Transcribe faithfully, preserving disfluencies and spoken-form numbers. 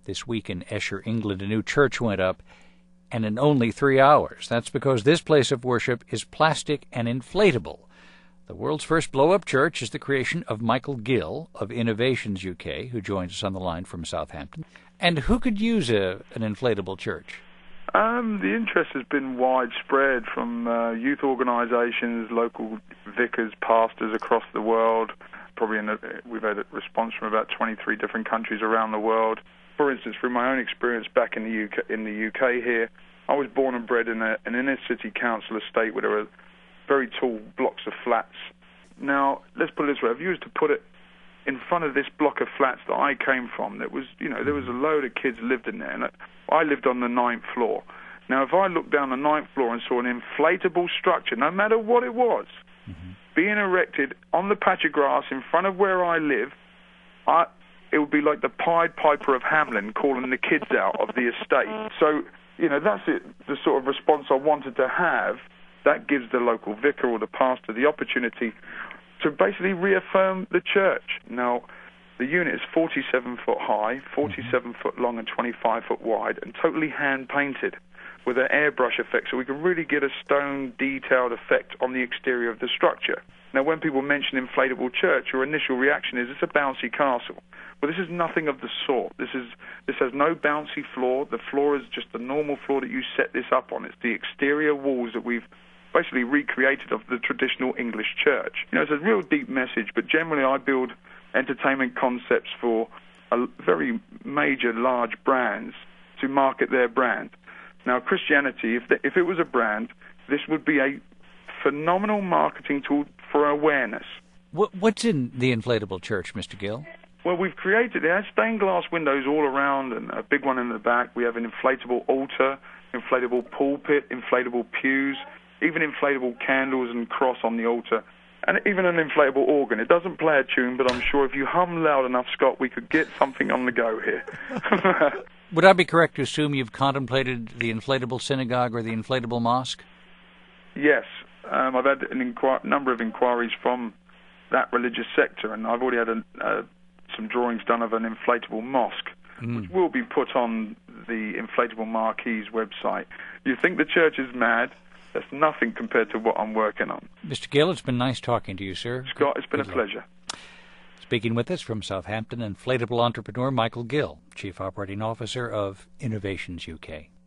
This week in Esher, England, a new church went up, and in only three hours. That's because this place of worship is plastic and inflatable. The world's first blow-up church is the creation of Michael Gill of Innovations U K, who joins us on the line from Southampton. And who could use a, an inflatable church? Um, the interest has been widespread from uh, youth organisations, local vicars, pastors across the world. Probably in a, we've had a response from about twenty-three different countries around the world. For instance, from my own experience back in the U K, in the U K here, I was born and bred in a, an inner-city council estate where there were very tall blocks of flats. Now, let's put it this way. If you was to put it in front of this block of flats that I came from, that was, you know, there was a load of kids lived in there, and I lived on the ninth floor. Now, if I looked down the ninth floor and saw an inflatable structure, no matter what it was, mm-hmm. being erected on the patch of grass in front of where I live, I... it would be like the Pied Piper of Hamelin calling the kids out of the estate. So, you know, that's it, the sort of response I wanted to have. That gives the local vicar or the pastor the opportunity to basically reaffirm the church. Now, the unit is forty-seven foot high, forty-seven mm-hmm. foot long and twenty-five foot wide, and totally hand-painted with an airbrush effect, so we can really get a stone detailed effect on the exterior of the structure. Now, when people mention inflatable church, your initial reaction is it's a bouncy castle. Well, this is nothing of the sort. This is this has no bouncy floor. The floor is just the normal floor that you set this up on. It's the exterior walls that we've basically recreated of the traditional English church. You know, it's a real deep message, but generally I build entertainment concepts for a very major, large brands to market their brand. Now, Christianity, if, the, if it was a brand, this would be a phenomenal marketing tool for awareness. What, what's in the inflatable church, Mister Gill? Well, we've created, it has stained glass windows all around and a big one in the back. We have an inflatable altar, inflatable pulpit, inflatable pews, even inflatable candles and cross on the altar, and even an inflatable organ. It doesn't play a tune, but I'm sure if you hum loud enough, Scott, we could get something on the go here. Would I be correct to assume you've contemplated the inflatable synagogue or the inflatable mosque? Yes. Um, I've had a inquir- number of inquiries from that religious sector, and I've already had a, uh, some drawings done of an inflatable mosque, mm. which will be put on the Inflatable Marquee's website. You think the church is mad? That's nothing compared to what I'm working on. Mister Gill, it's been nice talking to you, sir. Scott, it's been Good a pleasure. Luck. Speaking with us from Southampton, inflatable entrepreneur Michael Gill, Chief Operating Officer of Innovations U K.